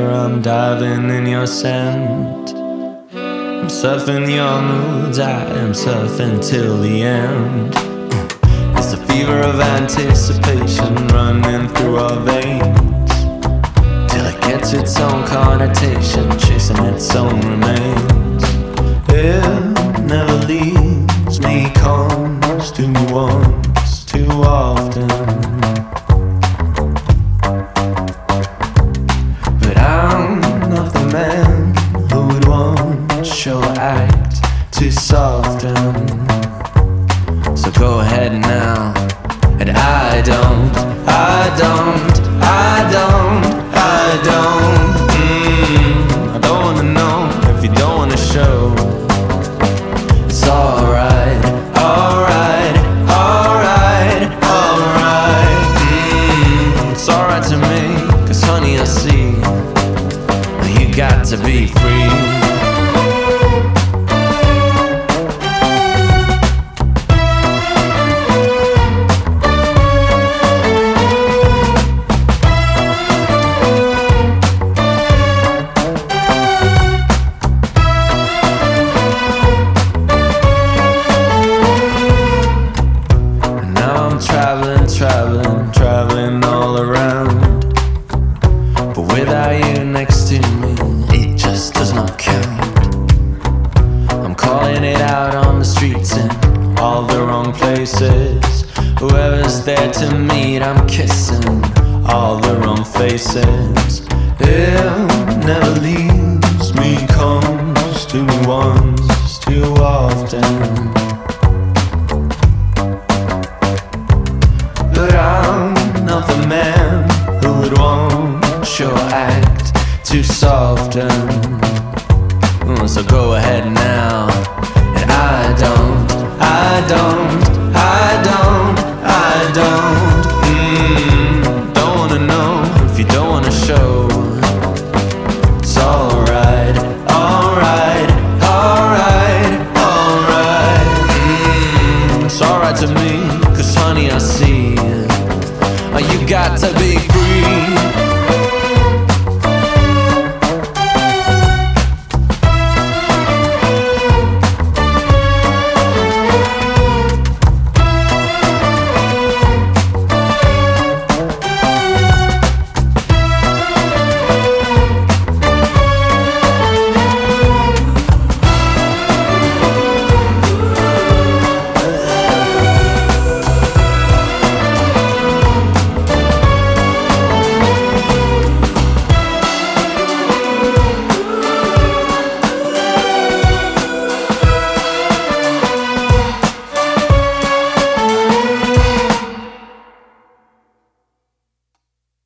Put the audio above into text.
I'm diving in your scent. I'm surfing your moods, I am surfing till the end. It's the fever of anticipation running through our veins, till it gets its own connotation, chasing its own remains. It never leaves me, comes to me once too often. But I'm not the man who would want show act to soften. So go ahead now, and I don't wanna know if you don't wanna show. It's alright, alright, alright, alright. It's alright to me, 'cause honey I see you got to be free. Traveling all around, but without you next to me, it just does not count. I'm calling it out on the streets in all the wrong places. Whoever's there to meet, I'm kissing all the wrong faces. It never leaves me, comes to me once too often. But I'm not the man who would want your act too soften. So go ahead now, and I don't